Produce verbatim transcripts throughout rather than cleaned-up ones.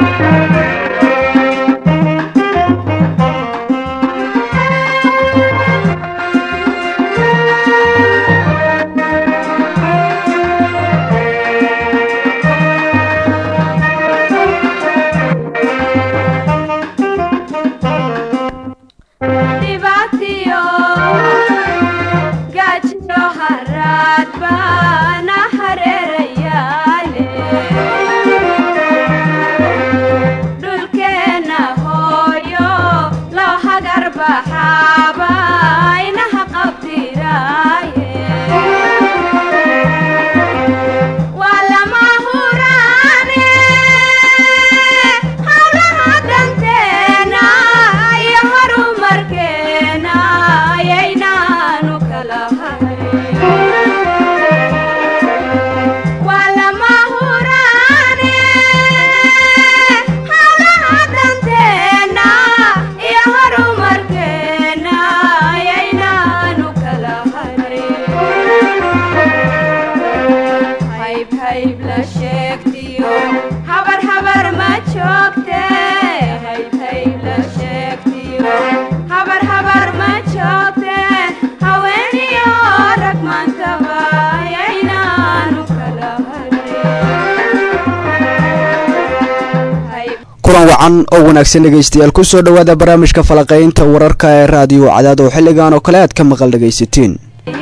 wacan oo wanaagsan dhageystayaal ku soo dhawaada barnaamijka falaqeynta wararka ee raadiyo cadaad oo xilligan oo kale aad ka maqal dhageysatiin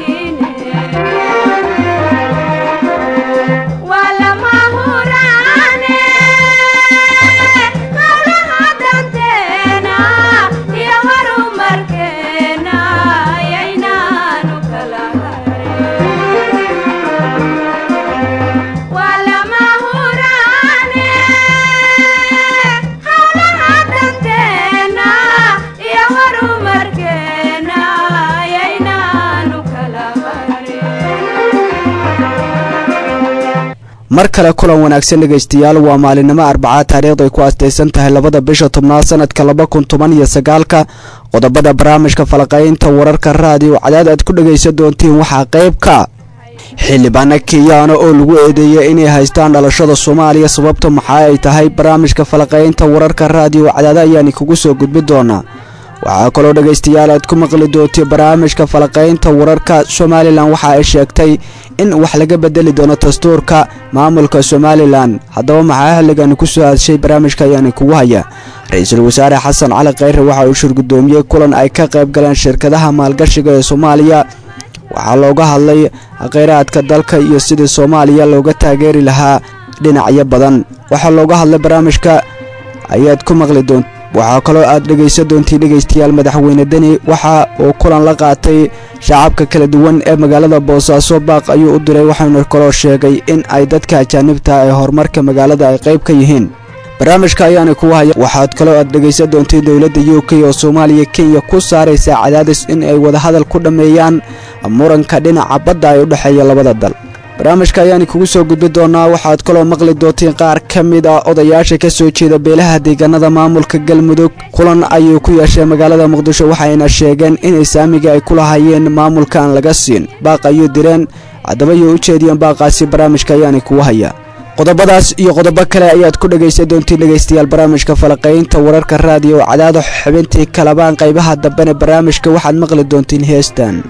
mar kale kulan wanaagsan dhageystayaal waa maalinimo Arbacada taariikhdu ay ku aastaysan tahay labada bisha tobnaad sanadka laba kun toban iyo sagaal ka qodobada barnaamijka falaqeynta wararka raadiyo cadaad aad ku dhageysan doontiin waxa qayb ka xildhibaan Kenyaano oo lagu eedeeyay inay haystaan dhalashada Soomaaliya sababta maxay ay tahay barnaamijka falaqeynta wararka raadiyo cadaad ayaan kugu soo gudbi doonaa waxa kale dhageystayaal aad ku maqli doontiin barnaamijka falaqeynta wararka Somaliland waxa ay sheegtay in wax laga bedeli doono dastuurka maamulka Somaliland haddaba maxaa xilligan ku soo aashay barnaamijka ayaan kugu haya Ra'iisul Wasaare Xasan Cali Khayre waxa uu shir gudoomiyay kulan ay ka qayb galeen shirkadaha maalgashiga ee Soomaaliya waxa looga hadlay kheyraadka dalka iyo sidii Soomaaliya looga taageeri lahaa dhinacyo badan waxa looga hadlay barnaamijka ayaad ku maqli doontaan waxa kale oo aad dhageysan doontiin dhageystayaal madaxweyne Dani waxa uu kulan la qaatay shacabka kala duwan ee magaalada Boosaaso baaq ayuu u diray waxaana kaloo sheegay in ay dadka ajaanibta ah ee horumarka magaalada ay qayb ka yihiin barnaamijka ayaan ku haya waxaad kale oo aad dhageysan doontiin dawladda U K oo Soomaaliya Kenya ku saaraysa cadaadis in ay wada hadal ku dhameeyaan muranka dhinaca badda ay u dhaxeeya labada dal barnaamijka ayaan kugu soo gudbi doonaa waxaad kaloo maqli doontiin qaar kamid ah odayaasha ka soo jeeda beelaha deegaanada maamulka Galmudug kulan ayuu ku yeeshay magaalada Muqdisho waxayna sheegeen in saamiga ay ku lahaayeen maamulka aan laga siin baaq ayuu direen hadaba ay u jeediyeen baaqaasi barnaamijka ayaan kugu haya qodobadaas iyo qodobo kale ayaad ku dhageysan doontiin dhageystayaal barnaamijka falaqeynta wararka raadiyo cadaad xubintii kalabaan qaybaha dambe barnaamijka waxaad maqli doontiin heestan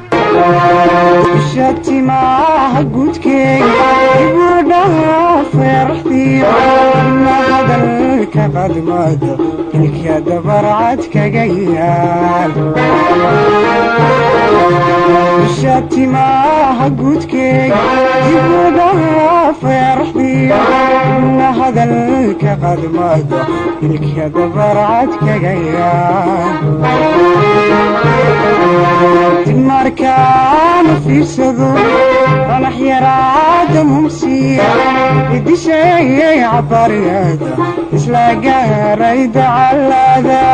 شتما قدكي يبودها فرحتي ما هذا الكبد ماذا كلك يا دبرعتك جيال شتما قدكي يبودها فرحتي ما هذا الكبد ماذا كلك يا دبرعتك جيال المركان في صدور أنا حيرات ممسية بدي شيء عبريات إسلاقها ريد على ذا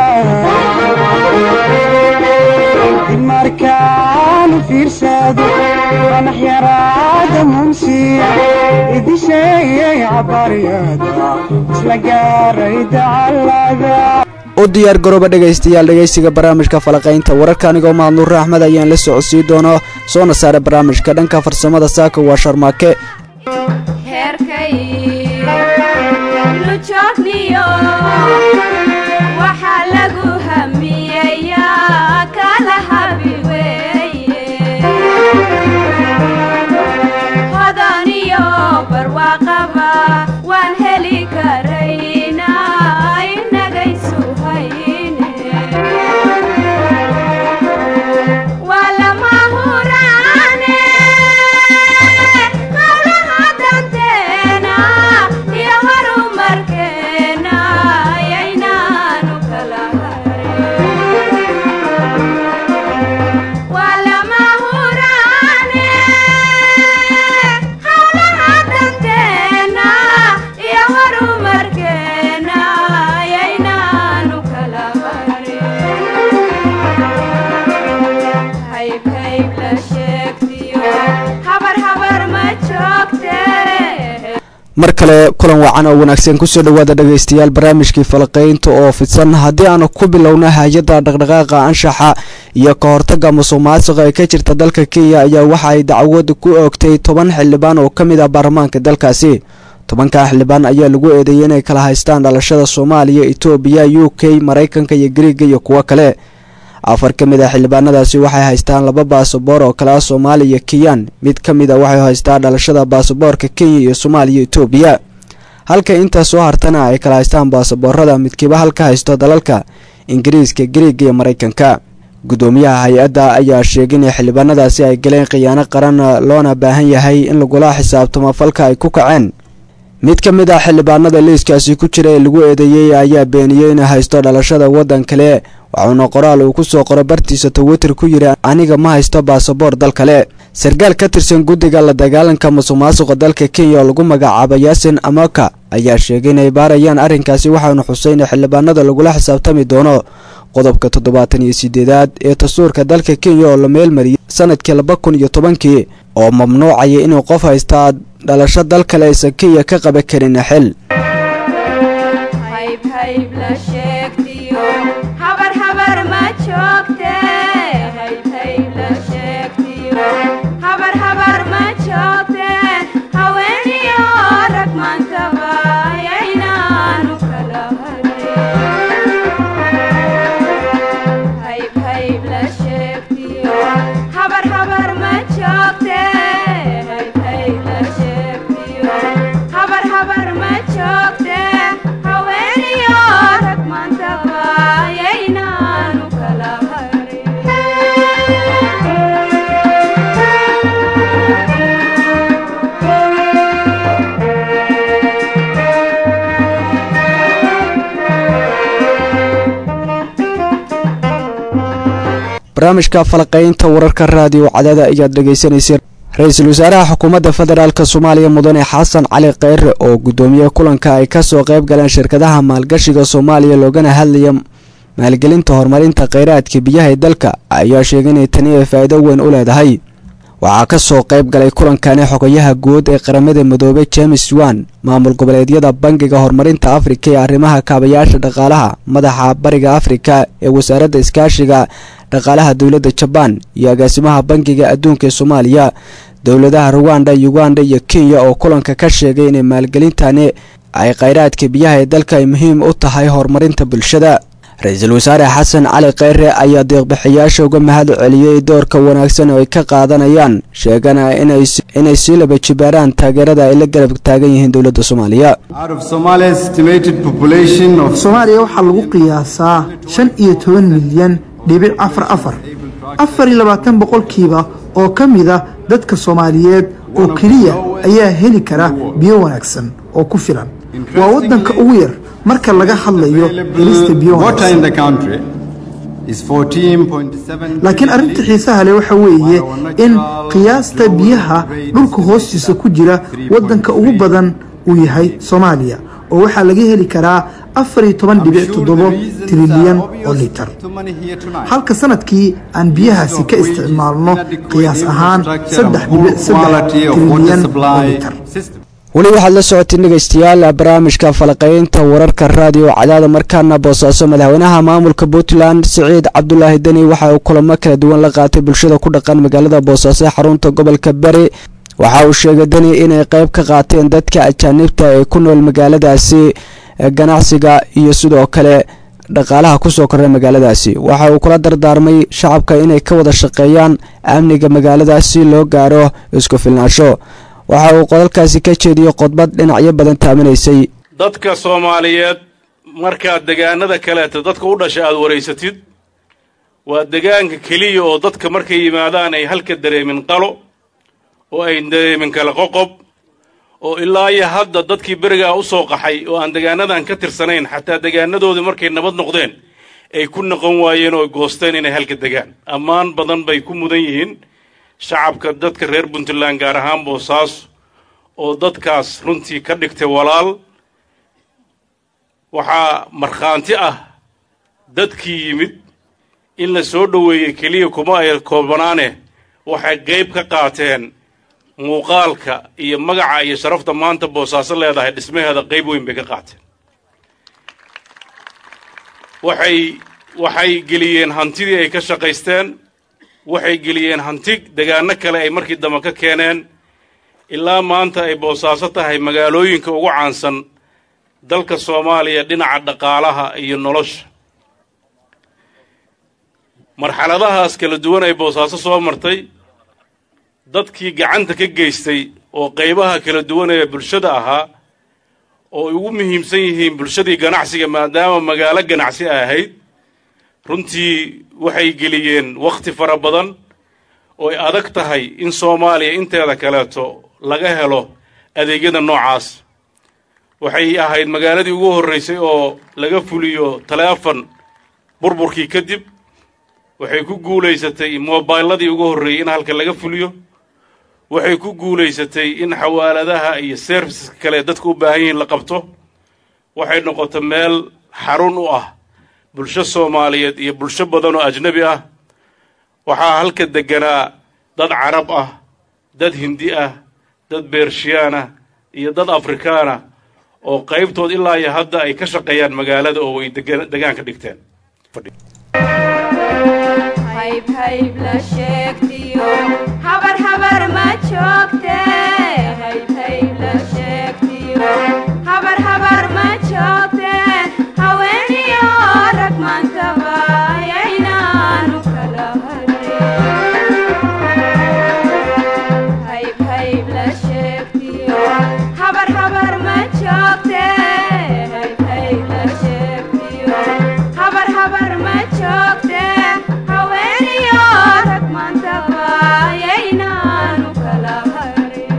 المركان في صدور أنا حيرات ممسية بدي شيء عبريات إسلاقها ريد على ذا oo diyaar garooba dhageystayaal dhageysiga barnaamijka falaqeynta wararka aniga Mahad Nuur Axmed ayaan la socodsiin doono soona saare barnaamijka dhanka farsamada saaka waa Sharmaake herkay lu chakniyo mar kale kulan wacan oo wanaagsan ku soo dhawaada dhageystayaal barnaamijkii falaqeynta oo fidsan haddii aan ku bilowno hay'adda dhaqdhaqaaqa anshaxa iyo ka hortagga musuqmaasuqa ee ka jirta dalka Kenya ayaa waxa ay dacwad ku oogtay toban xildhibaan oo ka mid ah baarlamaanka dalkaasi tobanka xildhibaan ayaa lagu eedeeyay inay kala haystaan dhalashada Soomaaliya, Itoobiya, U K, Mareykanka iyo Greek iyo kuwa kale afar ka mid ah xildhibaanadaasi waxay haystaan laba baasaboor oo kala Soomaaliya iyo Kenyan mid ka mid ah waxay haystaan dhalashada baasaboorka Kenya iyo Soomaaliya iyo Itoobiya halka inta soo hartana ay kala haystaan baasaboorada midkiiba halka haysto dalalka Ingiriiska, Greek iyo Mareykanka gudoomiyaha hay'adda ayaa sheegay in xildhibaanadaasi ay galeen khiyaano qaran loona baahan yahay in lagu la xisaabtamo falka ay ku kaceen mid ka mid ah xildhibaanada liiskaasi ku jira ee lagu eedeeyay ayaa beeniyay in haysto dhalashada wadan kale waxaana qoraal uu ku soo qoray bartiisa Twitter ku yiri aniga ma haysto baasaboor dal kale sargaal ka tirsan guddiga la dagaalanka musuqmaasuqa dalka Kenya oo lagu magacaabo Yasin Amaka ayaa sheegay in ay baarayaan arrinkaasi waxaana Xuseen xildhibaanada lagu la xisaabtami doono qodobka toddobaatan iyo siddeed ee dastuurka dalka Kenya oo la meel mariyay sanadkii laba kun iyo toban-kii oo mamnuucay inuu qof haysto dhalasho dal kale aysan Kenya ka qaban karin xil hayb hayb la sheegtiyo habar habar ma joogte hayb hayb la sheegtiyo habar habar ma joogte haweeniyo rag maantaba ayaynaanu kala hayb hayb la sheegtiyo habar habar ma joogte hayb hayb la sheegtiyo habar habar ma joogte haweeniyo rag maantaba ayaynaanu kala barnaamijka falaqeynta wararka raadiyo cadaada ayaad dhageysanaysaa ra'iisul wasaaraha xukuumadda federaalka Soomaaliya mudane Xasan Cali Kheyre oo gudoomiye kulanka ay ka soo qayb galeen shirkadaha maalgashiga Soomaaliya loogana hadlayo maalgelinta horumarinta kheyraadka biyaha ee dalka ayaa sheegay in tani ay faa'iido weyn u leedahay waxa ka soo qayb galay kulankan xogayaha guud ee qaramada midoobay James Wan maamul goboleedyada bangiga horumarinta Afrika ee arrimaha kaabayaasha dhaqaalaha madaxa bariga Afrika ee wasaaradda iskaashiga dhaqaalaha dawladda Japan iyo agaasimaha bangiga adduunka ee Soomaaliya dawladaha Rwanda, Uganda iyo Kenya oo kulanka ka sheegay in maalgelintani ay kheyraadka biyaha ee dalka ay muhiim u tahay horumarinta bulshada ra'iisul wasaare Xasan Cali Kheyre ayaa deeq-bixiyaasha uga mahad celiyay doorka wanaagsan oo ay ka qaadanayaan sheegana inay inay si laba jibaaraan taageerada ay la garab taagan yihiin dawladda Soomaaliya out of Somalia's estimated population of Soomaaliya waxa lagu qiyaasaa shan iyo toban milyan dhibic afar afar afar iyo labaatan boqolkiiba oo kamid ah dadka Soomaaliyeed oo kaliya ayaa heli kara biyo wanaagsan oo ku filan waa wadanka ugu yar marka laga hadlayo helista biyo wanaagsan laakiin arrinta xiisaha leh waxa weeye in qiyaasta biyaha dhulka hoostiisa ku jira wadanka ugu badan uu yahay Soomaaliya oo waxa laga heli karaa afar iyo toban dhibic toddoba trilyan oo litir halka sanadkii aan biyahaasi ka isticmaalno qiyaas ahaan saddex dhibic saddex trilyan oo litir wali waxaad la socoteen dhageystayaal barnaamijka falaqeynta wararka raadiyo cadaada markaana boosaaso madaxweynaha maamulka Puntland Siciid Cabdullaahi Dani waxa uu kulamo kala duwan la qaatay bulshada ku dhaqan magaalada Boosaaso ee xarunta gobolka Bari waxa uu sheegay Dani inay qayb ka qaateen dadka ajaanibta ee ku nool magaaladaasi ganacsiga iyo sidoo kale dhaqaalaha ku soo koray magaaladaasi waxa uu kula dardaarmay shacabka inay ka wada shaqeeyaan amniga magaaladaasi loo gaaro isku filnaansho waxa uu qodalkaasi ka jeediyay qodbad dhinacyo badan taaminaysay dadka Soomaaliyeed marka deegaanada kale dadka u dhashay aad wareysatid waa deegaanka kaliya oo dadka markay yimaadaan ay halka dareemin qalo oo ay dareemin kala qoqob oo ilaa iyo hadda dadkii bariga u soo qaxay oo aan deegaanadan ka tirsanayn xataa deegaanadoodii markay nabad noqdeen ay ku noqon waayeen oo goosteen inay halka degaan ammaan badan bay ku mudan yihiin shacabka dadka reer Puntland gaar ahaan Boosaaso oo dadkaas runtii ka dhigtay walaal waxa marxaanti ah dadkii yimid in la soo dhaweeyay kaliya kuma ay koobanaane waxay qayb ka qaateen muuqaalka iyo magaca iyo sharafta maanta boosaaso leedahay dhismaheeda qayb weyn bay ka qaateen waxay waxay geliyeen hantidii ay ka shaqaysteen waxay geliyeen hanti deegaano kale ay markii dambe ka keeneen ilaa maanta ay boosaaso tahay magaalooyinka ugu caansan dalka Soomaaliya dhinaca dhaqaalaha iyo nolosha marxaladahaas kala duwan ay boosaaso soo martay dadkii gacanta ka geystay oo qaybaha kala duwan ee bulshada ahaa oo ugu muhiimsan yihiin bulshadii ganacsiga maadaama magaalo ganacsi ahayd runtii waxay geliyeen waqti fara badan oo ay adag tahay in Soomaaliya inteeda kaleeto laga helo adeegyada noocaas waxay ahayd magaaladii ugu horeysay oo laga fuliyo telefoon burburkii kadib waxay ku guuleysatay mobiladii ugu horeeyay in halka laga fuliyo waxay ku guuleysatay in xawaaladaha iyo services kale dadku u baahan yihiin la qabto waxay noqotay meel xarun u ah bulsho Soomaaliyeed iyo bulsho badan oo ajnabi ah waxa halka deganaa dad Carab ah dad Hindi ah dad Beershiyan ah iyo dad Afrikaan ah oo qaybtood ilaa iyo hadda ay ka shaqeeyaan magaalada oo way degaan ka dhigteen hayb hayb la sheegtiyo habar habar ma joogte hayb hayb la sheegtiyo habar habar ma joogte haweeniyo rag maantaba ayaynaanu kala harin hayb hayb la sheegtiyo habar habar ma joogte hayb hayb la sheegtiyo habar habar ma joogte haweeniyo rag maantaba ayaynaanu kala harin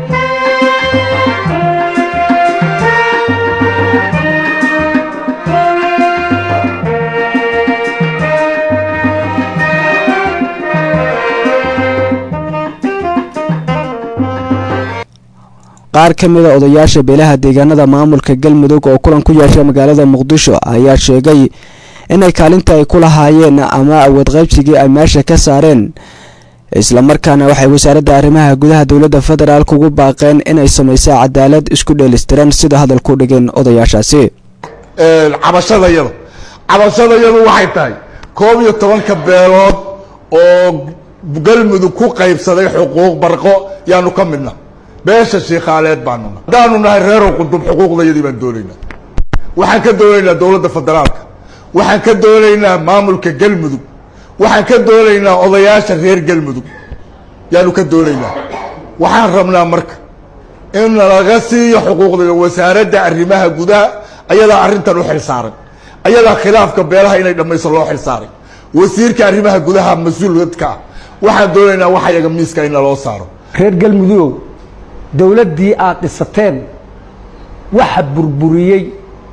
qaar ka mid ah odayaasha beelaha deegaanada maamulka Galmudug oo kulan ku yeeshay magaalada Muqdisho ayaa sheegay inay kaalinta ay ku lahaayeen ama awood qaybsigii ay meesha ka saareen isla markaana waxay wasaaradda arrimaha gudaha dawladda federaalka ugu baaqeen inay sameeyso cadaalad isku dheelistiran sida hadalku dhigeen odayaashaasi ee cabashadayada cabashadayadu waxay tahay koob iyo toban ka beelood oo Galmudug ku qaybsaday xuquuq barqo yaanu ka midna beesha Sheekhaaleed baanu daanu nahay reer qudub xuquuqdayadii baan doonaynaa waxaan ka doonaynaa dawladda federaalka waxaan ka doonaynaa maamulka Galmudug waxaan ka doonaynaa odayaasha reer Galmudug yaanu ka doonaynaa waxaan rabnaa marka in laga siiyo xuquuqda wasaaradda arrimaha gudaha ayada arrintan u xil saaran ayada khilaafka beelaha inay dhamayso loo xil saaray wasiirka arrimaha gudaha mas'uuliyadka waxaan doonaynaa waxa iyaga miiska in loo saaro reer Galmudug dawladdii aad dhisateen waxa burburiyay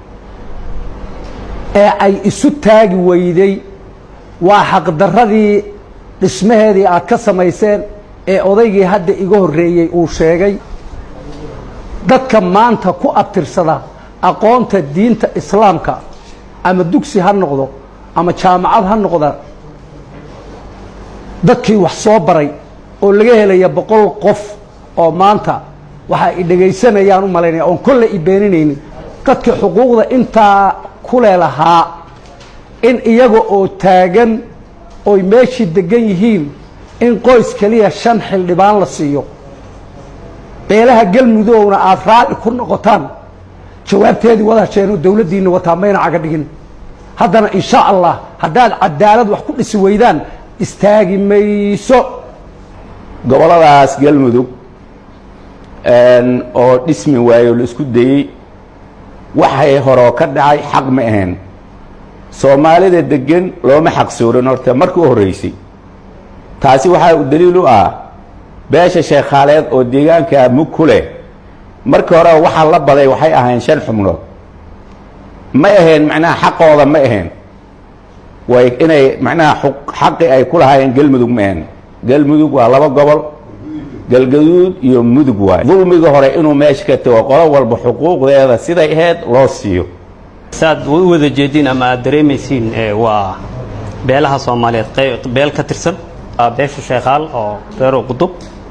ee ay isu taagi weyday waa xaq darradii dhismaheedii aad ka samayseen ee odaygii hadda iga horeeyay uu sheegay dadka maanta ku abtirsada aqoonta diinta islaamka ama dugsi ha noqdo ama jaamacad ha noqdo dadkii wax soo baray oo laga helaya boqol qof oo maanta waxa ay dhageysanayaan u maleynaya oo kolle i beeninaynin dadka xuquuqda inta ku leelahaa in iyaga oo taagan oo meeshii degan yihiin in qoys kaliya shan xildhibaan la siiyo beelaha Galmudugna aad raaci ku noqotaan jawaabteedii wada sheeno dawladdiina wata mayna caga dhigin haddana insha Allah haddaad cadaalad wax ku dhisi weydaan istaagi mayso goboladaas Galmudug een oo dhismi waayo la isku dayay waxay hore ka dhacay xaq ma ahayn Soomaalida degan looma xaq soorin horta markii horeysay taasi waxa uu daliil u ah beesha Sheekhaaleed oo deegaanka Mukule markii hore waxa la baday waxay ahayn shan xubnood ma ahayn macnaha xaqooda ma ahayn way inay macnaha xaqi ay ku lahaayeen Galmudug ma ahayn Galmudug waa laba gobol galgaduud iyo mudug waay dulmiga hore inuu meesha ka tago qolo walba xuquuqdeeda siday ahayd loo siiyo saad wada jeedin ama dareemaysiin waa beelaha Soomaaliyeed beel ka tirsan beesha Sheekhaal oo reer qudub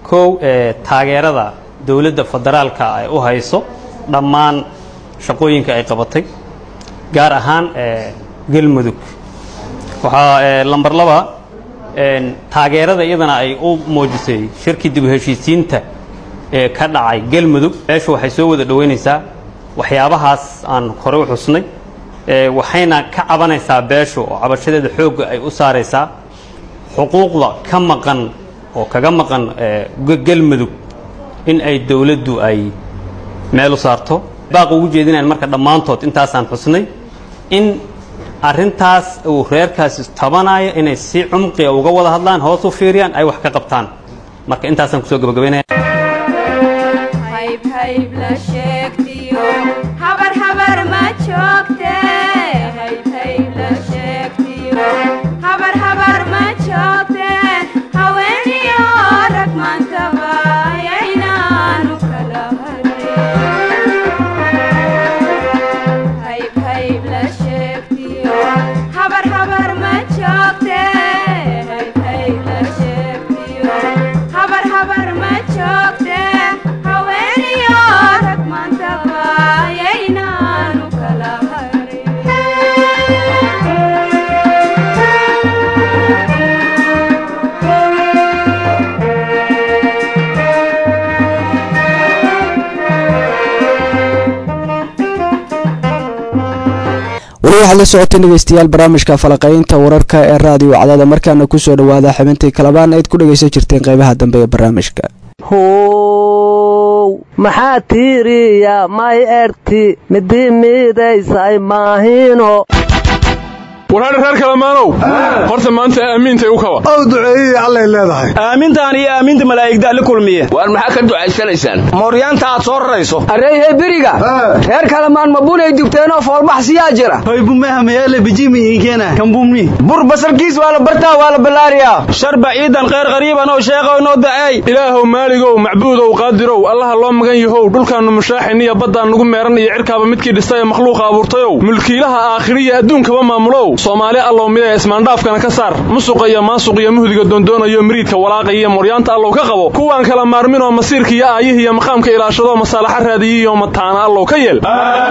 kow taageerada dowladda federaalka ay u hayso dhammaan shaqooyinka ay qabatay gaar ahaan galmudug waxaa lambar laba taageerada iyadana ay u muujisay shirkii dib u heshiisiinta ee ka dhacay galmudug meeshu waxay soo wada dhaweynaysaa waxyaabahaas aan hore u xusnay waxayna ka cabanaysaa beeshu oo cabashadeeda xoogga ay u saaraysaa xuquuqda ka maqan oo kaga maqan galmudug in ay dawladdu ay meel u saarto baaq ugu jeedinayaan marka dhammaantood intaasaan xusnay in arrintaas uu reerkaasi tabanayo inay si cumqiga uga wada hadlaan hoos u fiiriyaan ay wax ka qabtaan marka intaasaan kusoo gabagabaynaya habar habar ma joogte hayb hayb la sheegtiyo habar habar ma joogte haweeniyo rag maantaba yaynaanu kala hayb hayb la sheegtiyo habar habar ma joogte hayb hayb la sheegtiyo habar habar ma joogte haweeniyo rag maantaba yaynaanu kala weli waxaad la socoteen dhegeystayaal barnaamijka falaqaynta wararka ee raadiyo cadaada markaana ku soo dhawaada xubintii kalabaan ayd ku dhegaysan jirteen qaybaha dambe ee barnaamijka how maxaa tiiriya may erti midi miidaysay maahino warhaadhi reer kalamaanow horta maanta aamiintay u kaba ow duceeyey allay leedahay aamintaan iyo aaminta malaa'igda la kulmiye waar maxaa ka ducaysanaysaan mooryaanta aad soo rarayso arreeyhe biriga reer kalamaan ma bunay dugteenoo foolbaxsiyaa jira hoy bumeha meele bijimi iikeena kambumni bur basalkiis waa la bartaa waa la ballaariyaa sharba ciidan khayr qariiban oo sheeqow noo daceey ilaahow maaligow macbuudow qaadirow allaha loo magan yahow dhulkaannu mushaaxin iyo baddaan nugu meeran iyo cirkaaba midkii dhistay ee makhluuqa abuurtayow mulkiilaha aakhiriya adduunkaba maamulow soomaali allow mida ismaandhaafkana ka saar musuqa iyo maasuq iyo muhdiga doondoonayo miriidka walaaqiya iyo moryaanta allow ka qabo kuwaan kala maarmin oo masiirka iyo aayihi iyo maqaamka ilaashado masaalaxa raadiyi iyo mataana allow ka yeel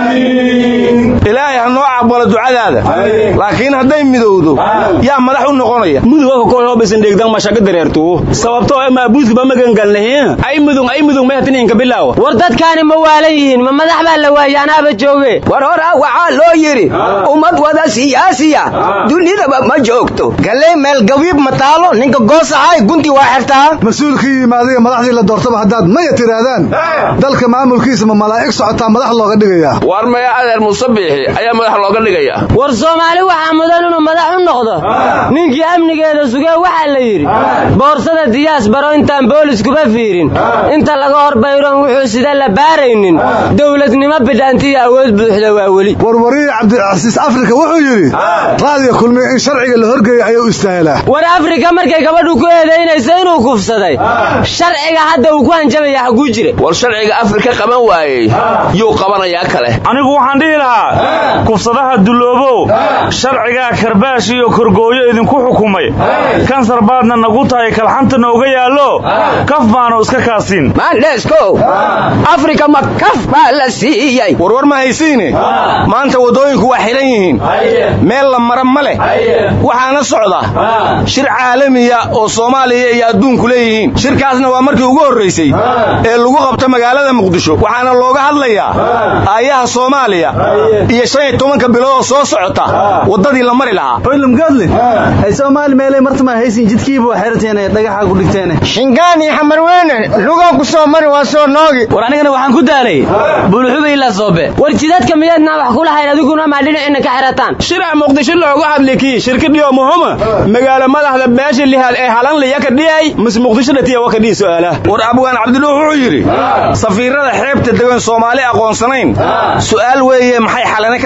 ilaahay ha noo caqbalo ducadaada laakiin hadday midowdo yaa madax u noqonaya muduga koolhobisan dheegdan mashaga dareertu sababtoo ah maabuudka ba magangalnahiin ay mudug ay mudug meehtininka bilaawa war dadkaani ma waalan yihiin ma madax baa la waayaanaaba jooge war hore waxaa loo yidhi ummad wada siyaasiya dunidaba ma joogto galay meel gabiib ma taalo ninka goosahay gunti waa xirtaa mas-uulkii yimaadaya madaxdii la doortaba haddaad maya tiraadaan dalka maamulkiisa ma malaa'ig socotaa madax looga dhigayaa war maya adeer musabiixi ayaa madax looga dhigayaa war soomaali waxaa mudan inuu madax u noqdo ninkii amnigeeda sugee waxaa la yidhi boorsada diyaas baro intaan booliskuba fiirin inta laga hor bayron wuxuu sida la baaraynin dowladnimo bidhaantiya awood buuxda waa weli warwariye cabdicasiis afrika wuxuu yidhi raadiga kulmiye in sharciga la horgeeya ayuu istaahilaa war afrika markay gabadhu ku eedaynaysa inuu kufsaday sharciga hadda uu ku hanjabaya xaguu jire war sharciga afrika qaban waayey yuu qabanayaa kale anigu waxaan dhihi lahaa kufsadaha duloobow sharcigaa karbaash iyo korgooyo idinku xukumay kansar baadna nagu tahay kalxanta nooga yaallo kaf baanu iska kaasiin maandheeskow afrika ma kaf baa la siiyey warwar ma haysiine maanta waddooyinku waa xihan yihiin meel la mara ma leh waxaana socda shir caalamiya oo Soomaaliya iyo adduunku leeyihiin shirkaasna waa markii ugu horeysay ee lagu qabto magaalada Muqdisho waxaana looga hadlayaa aayaha Soomaaliya iyo shan iyo toban bilood soo socota wadadii la mari lahaa hoylam gadle ay Soomaali meelay martama haysin jidkiiba xirteen dhagaxa ku dhigteen shingaani xamarweene lugan ku soo mari waa soo noogi war anigana waxaan ku daalay bulxubay la soobe war jidadka miyaadna wax kula hayn adiguna ma dhinacina ka xirataan shirca Muqdisho looga hadliki shirkadii oo muhiima magaalo madaxda beesha lihal ee halan liya ka dhiyay mis Muqdisho dhatiya waa ka dhii su'aalaha war abwaan Cabdullaahi wuxuu yiri safiirada xeebta degan Soomaali aqoonsanayn su'aal weeye maxay xalana ka sameynayaan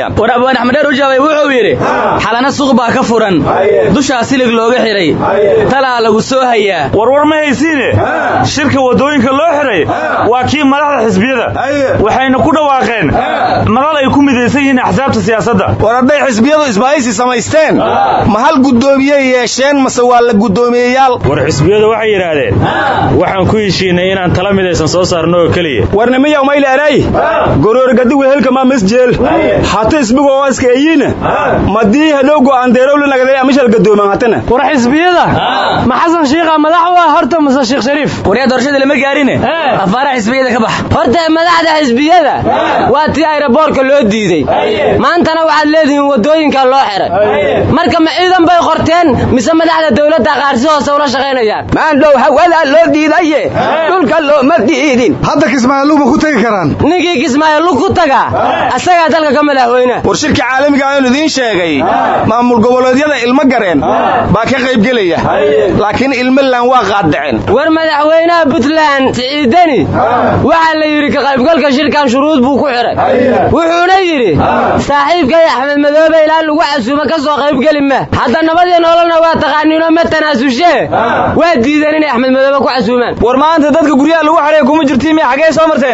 hayaan war abaan axmed dheer u jawaabay wuxuu yidhi xalana suuq baa ka furan dushaa silig looga xiray talaa lagu soo hayaa warwar ma haysiine shirka wadooyinka loo xiray waa kii madaxda xisbiyada waxayna ku dhawaaqeen madal ay ku midaysan yihiin axsaabta siyaasadda war hadday xisbiyadu isbahaysi samaysteen ma hal guddoomiye yeesheen mase waa la guddoomiyeyaal war xisbiyadu waxay yidhaahdeen waxaan ku heshiinay inaan tala midaysan soo saarno oo keliya warnimiya umayleeray goroorgadi wehelka ma masjeel hata isbigu oo iska eeyina madii hadhow go'aan deerowla nagaday amishal gadooman hatana war xisbiyada ma xasan shiikha madax u ah horta mase sheekh shariif war yaa doorashada lama gaarine afaara xisbiyada ka bax horta madaxda xisbiyada waa tii aeroboortka loo diiday maantana waxaad leedihiin wadooyinka loo xiray marka ma ciidan bay qorteen mise madaxda dawladda qaarsi hoose ula shaqaynayaan maandhow hawada loo diidaye dhulka looma diidin hadda kismaayo lugma ku tegi karaan ninkii kismaayo lug ku taga asagaa dalka ka madaxweyne war shirka caalamiga aan idiin sheegay maamul goboleedyada ilmo gareen baa ka qayb gelaya laakiin ilmaland waa qaadaceen war madaxweynaha Puntland Siciidani waxa la yiri ka qaybgalka shirkan shuruud buu ku xiray wuxuuna yiri saaxiibkay Axmed Madoobe ilaa lagu casuumo ka soo qayb galin ma hadda nabadii nololna waa taqaaniino ma tanaasushe waa diidan in Axmed Madoobe ku casuumaan war maanta dadka guryaha lagu xiray kuma jirtiin ma xagee soo marteen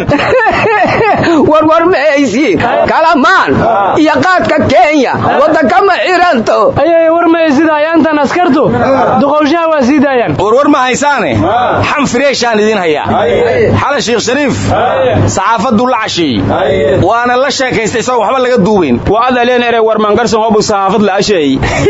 war war ma haysiin kalamaan iyo qaadka Kenya wadanka ma xiranto ayay war ma haysidayaan askartu duqowshaha waa siidayaan war war ma haysaane xam fireeshaan idin haya xala sheekh shariif saxaafadu la cashay waana la sheekaystay soo waxba laga duubin waad aleen erey war mangarsan oo saxaafad la cashay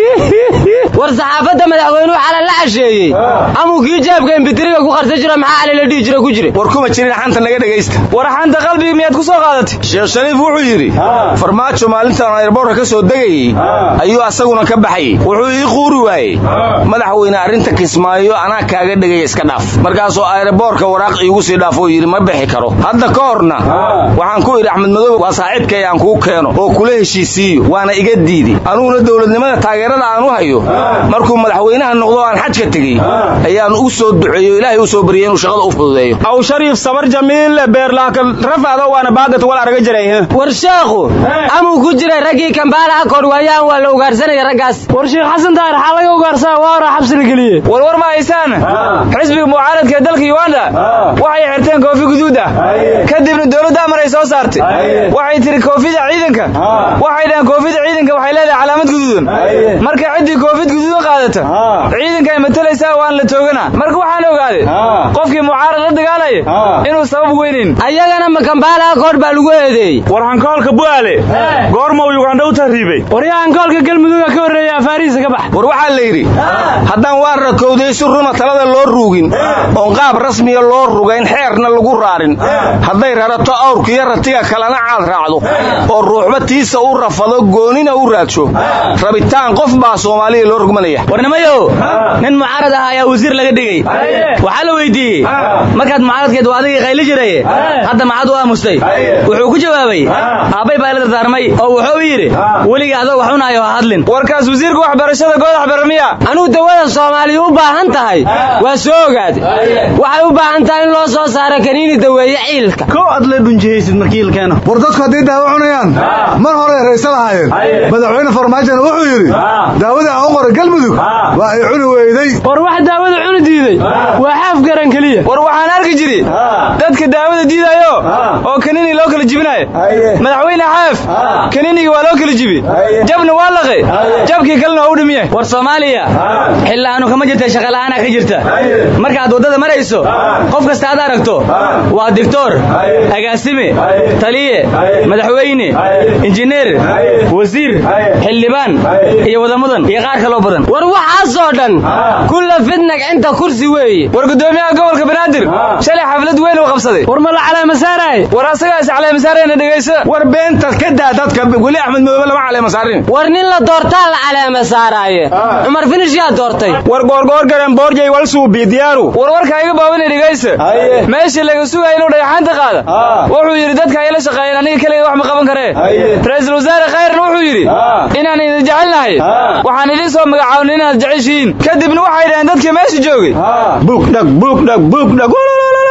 war saxaafada madaxweynuhu xala la casheeyay amu kii jaabka inbitiriga ku qarsan jira maxaa ali la dhigi jira ku jira war kuma jirin xanta naga dhageysta war xanta qalbiga miyaad ku soo qaadatay sheekh shariif wuxuu yiri farmaajo maalintan airport ka soo dagay ayuu asaguna ka baxay wuxuu ii quuri waayay madaxweyne arinta kismaayo ana kaaga dhagay iska dhaaf markaas oo airport-ka waraaq iigu sii dhaafo yiri ma bixi karo hadda ka horna waxaan ku iri Axmed Madoobe waa saaxiibkay aan ku keeno oo kula heshiisiyo waana iga diiday anuguna dawladnimada taageerada aan u hayo markuu madaxweynaha noqdo aan xajka tagay ayaan u soo duceeyo ilaahay u soo bariyay inuu shaqada u fududeeyo aw shariif sabar jamiil beerlaaka rafaado waana baagad wala araga jiray war sheekhu amu ku jiray ragii Kampala kor waayaan waa la ugaarsanay ragaas war sheekh xasan daar xalaga ugaarsaa waa ra xabsi la galiyay war war ma haysan xisbiga mucaaradka dalka Uganda waxay xirteen koofi guduud ah kadibna dawladda amaray soo saartay waxay tiri koofida ciidanka waxay dhahan koofida ciidanka waxay leedahay calaamad guduudan marka cidii koofid guduudan qaadata ciidanka ay matalaysaa waan la toogana marka waxaan ogaaday qofkii mucaarad la dagaalay inuu sabab weynin ayagana ma Kampala koor baa lagu eedeeyay war hankoolka buale goorma uu Uganda u tariibay war yaa hankoolka galmudug ka horeeya Faariis ka bax war waxa la yiri haddaan waar rakowday si runa talada loo ruugin oo qaab rasmi ah loo rugayn xeerna lagu raarin hadday rarato awrkiyo ratiga kalena caad raacdo oo ruuxba tiisa u rafado goonina u raadsho rabitaan qof baa Soomaaliya loo rugmanaya warnamayo nin mucaarad ah ayaa wasiir laga dhigay waxa la weydiiyay markaad mucaaradkeed waadiga qayli jiray hadda maxad u aamustay wuxuu ku jawaabay aabay baa la dardaarmay oo wuxuu yiri waliga adoo wax unaayo hadlin warkaas wasiirka waxbarashada goodax baramiya anuu dawada Soomaaliya u baahan tahay waa soo ogaad waxay u baahan tahay in loo soo saaro kaniini daweeye ciilka ko adle dhunjihaysid markiilkeena war dadku haday daawo cunayaan mar hore raysal ahaayeen madaxweyne farmaajo wuxuu yiri daawada aan qoro galmudug waa ay cuni weeyday war wax daawada cuni diiday waa xaaf garan kaliya war waxaan arki jiray dadka daawada diidayo oo kaniini loo kala jibinayo madaxweyne xaaf kaniiniga waa loo kala jibi jabna waa laqay jabkii kalena u dhimiyay war Soomaaliya xilaanu kama jirtay shaqo la'aan ka jirta marka aad wadada marayso qof kasta aad aragto waa doctor agaasime taliye madaxweyne injineer wasiir xildhibaan iyo wadamadan iyo qaar kale oo badan war waxa soo dhan kullu fidnag inta kursi weeye war gudoomiyaha gobolka Banaadir shalay xaflad weyn oo qabsaday war ma la calaamad saaray war asaga is calaamad saarayna dhageyso war beenta ka daa dadka wali Axmed Madoobe lama calaamad saarin war nin la doortaa la calaamad saaraaye Umar Finish yaa doortay war goorgoor garan boorjay wal suubi diyaaru war warka iga baawanay dhageyso meesha laga sugayo inuu dhayaxanta qaada wuxuu yiri dadka ay la shaqeeyaan aniga kaliya wax ma qaban karee ra'iisul wasaare khayrna wuxuu yiri inaan idin jecelnahay waxaan idin soo magacaabnay inaad jeceshiin kadibna waxay dhahan dadka meesha joogay buug dhag buug dhag buug dhag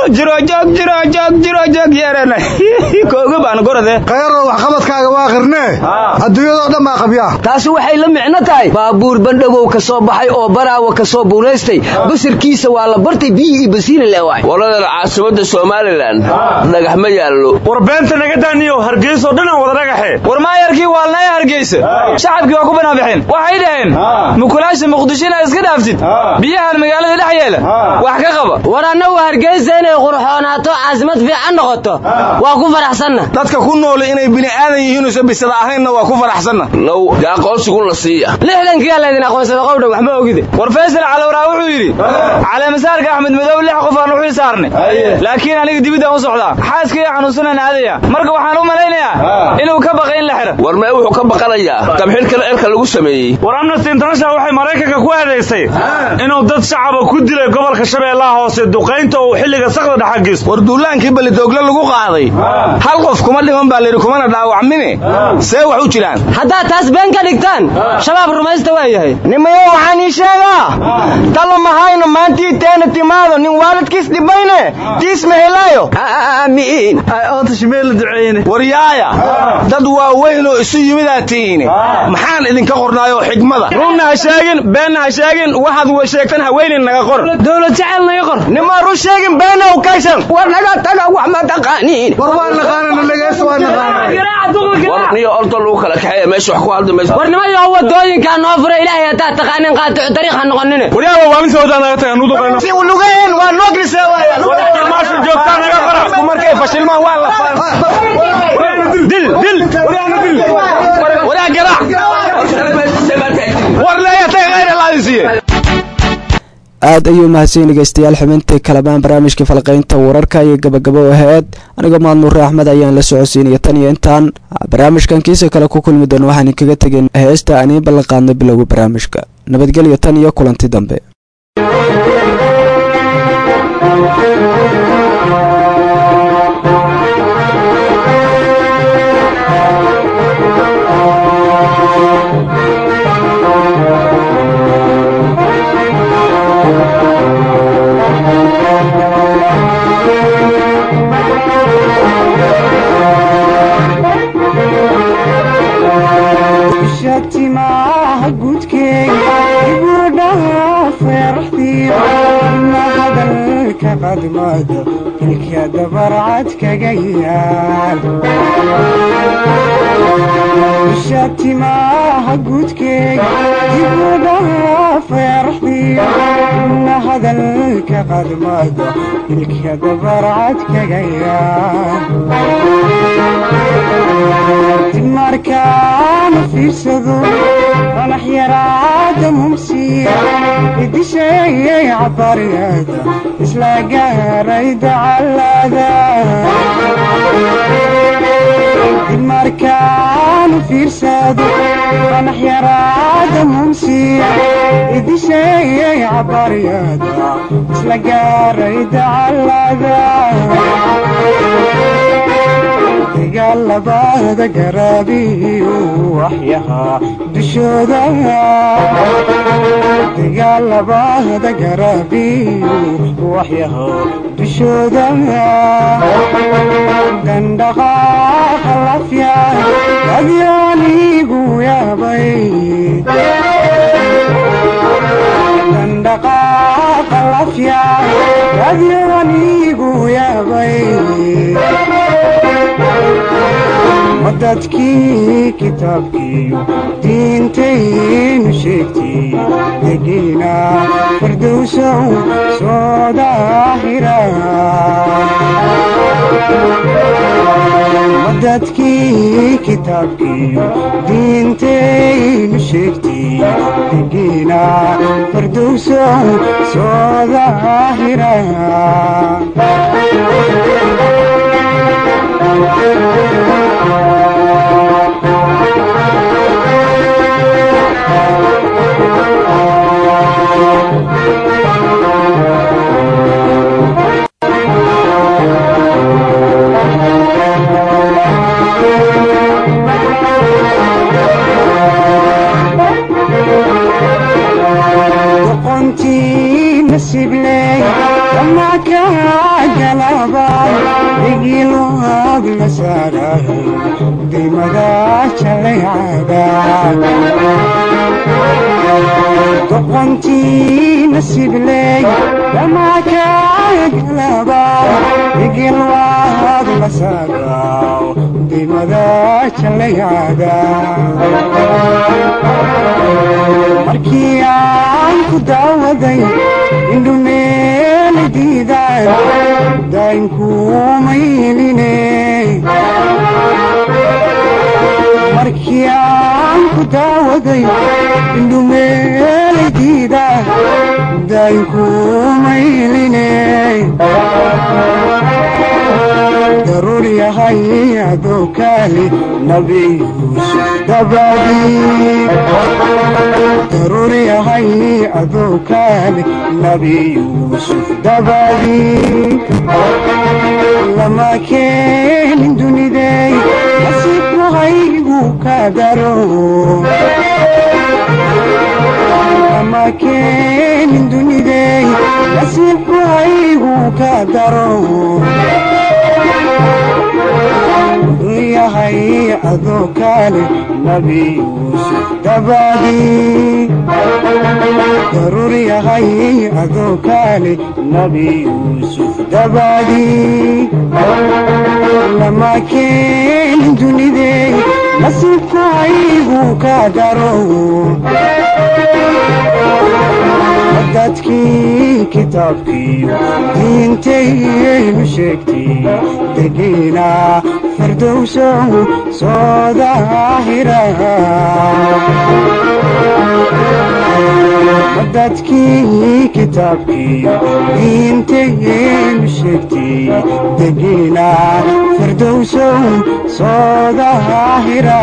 jiro joog jiro joog jiro joog yeerana kooga baan gorade khayro wax qabadkaaga waa qirnee adduunyada dhan baa qabyaa taasi waxay la micno tahay baabuur bandhagow ka soo baxay oo baraawa ka soo buuraystay basirkiisa waa la bartay biyihii basiina leewaay waladan caasimada Soomaaliland dhagax ma yaallo war beenta naga daaniyo Hargeysa oo dhan wada dhagaxe war maayarkii waa la Hargeysa shacabkii waa ku banaabaxeen waxay dhaheen mukulaasha Muqdisho iska dhaaftid biyaha magaalada dhex yeela wax ka qaba war anagu Hargeysa inay qurxoonaato caasimad fiican noqoto waa ku faraxsanna dadka ku nool inay bini aadan yihiin oo bisada ahaynna waa ku faraxsanna low aqoonsigu la siiya lixdankii la idin aqoonsada qowdha wax ma ogide war Faysal Calawraa wuxuu yiri cali masaarka Axmed Madow lix qof aan wuxuu saarnay laakiin aniga dibida u socdaa xaaskii xanuunsanana aadaya marka waxaan u malaynayaa inuu ka baqay in la xiro war ma wuxuu ka baqanayaa tabxiil kale erka lagu sameeyay war Amnesty International waxay Mareykanka ku adeeysay inuu dad shacab ku dilay gobolka Shabeellaha Hoose duqeynta oo xilliga saqda dhaxagiis war duulaankii balidoogla lagu qaaday hal qof kuma dhiman baa leeyahay kuma dhaawacmine see wax u jiraan hadaa taas been ka dhigtaan shabaab rumaysta waa yahay nimayo waxaan ii sheegaa talo ma hayno maantii teena timaado nin waalidkiis dhibayne tiis ma helayo aamiin oo tashmeel duceeyne war yaaya dad waa weyn oo isu yimidaatiin maxaan idinka qornaayo xigmada runna ha sheegin been ha sheegin waxaad way sheegtan haweenin naga qor dawlad jacayl naga qor nima ru sheegin been oo kaysan war naga taga wax ma taqaaniin war waan naqaanana lageys waan naqaanana war niyo ordo lagu kala kaxeeyo meesha wax ku haldamayso war nimayo wadooyinka noo furay ilaahay taa taqaanin qaata dariiqa noqonine war yaa waa inta wada naga tagan udu qeyno si uu lugeen waa noo glisay war maasha joogta naga qora markay fashilmaan waa la dil dil war yaa garaac war la yaa tagayr laadisiye aad ayuu mahadsan dhageystayaal xubintii kalamaan barnaamijka falqaynta wararka iyo gabagabo ahayd aniga maadmuur Axmed ayaan la socodsiinaya tan iyo intaan barnaamijkan kiisa kale ku kulmi doon waxaan kaga tageen heesta aan ballan qaadno bilowga barnaamijka nabadgelyo tan iyo kulanti dambe شتما قدكي يبردها فرحتي ما هذا الكقد ماذا تلك يا دبرعتك جيال شتما قدكي يبردها فرحتي ما هذا الكقد ماذا تلك يا دبرعتك جيال markaan fiirsado walax yaraada mumsiya idisheeyay cabariyada isla gaaray dacalada markaan fiirsado walax yaraada mumsiya idisheeyay cabariyada isla gaaray dacalada galabada garaabiyo waxyaha dushooda galabada garaabiyo waxyaha dushooda dandaqaaqa lafya adyaanigu yaabay dandaqaaqa lafya adyaanigu yaabay wadadkii kitaabkiiyo diintaynu sheegtay degiina fardowsow soo daahira wadadkii kitaabkiiyo diintaynu sheegtay degiina fardowsow soo daahira doqontii nasiib leh galaba igiloog la saarayo dimada jalaycada doqontii nasiibley dhamaka galaba igiloog la saarayo dimada jalaycada markii aan ku daawaday indhumeeli diiday dainku mayline markii aan ku daawaday indhumeeli diiday dainku mayline daruur yahay adoo kaali nabi yuusuf dabadii daruur yahay adoo kaali nabi yuusuf dabadii lama keenin dunidey nasiibku haygu ka daro lama keenin dunidey nasiibku haygu ka daro yahay adoo kaale nabi yuusuf dabadii daruur yahay adoo kaale nabi yuusuf dabadii lama keenin dunidey nasiibku haygu ka daro dadkii kitaabkiiyo diintaynu sheegtay degiina firdowsow soo daahira dadkii kitaabkiiyo diintaynu sheegtay degiina firdowsow soo daahira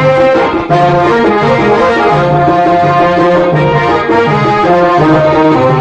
Oh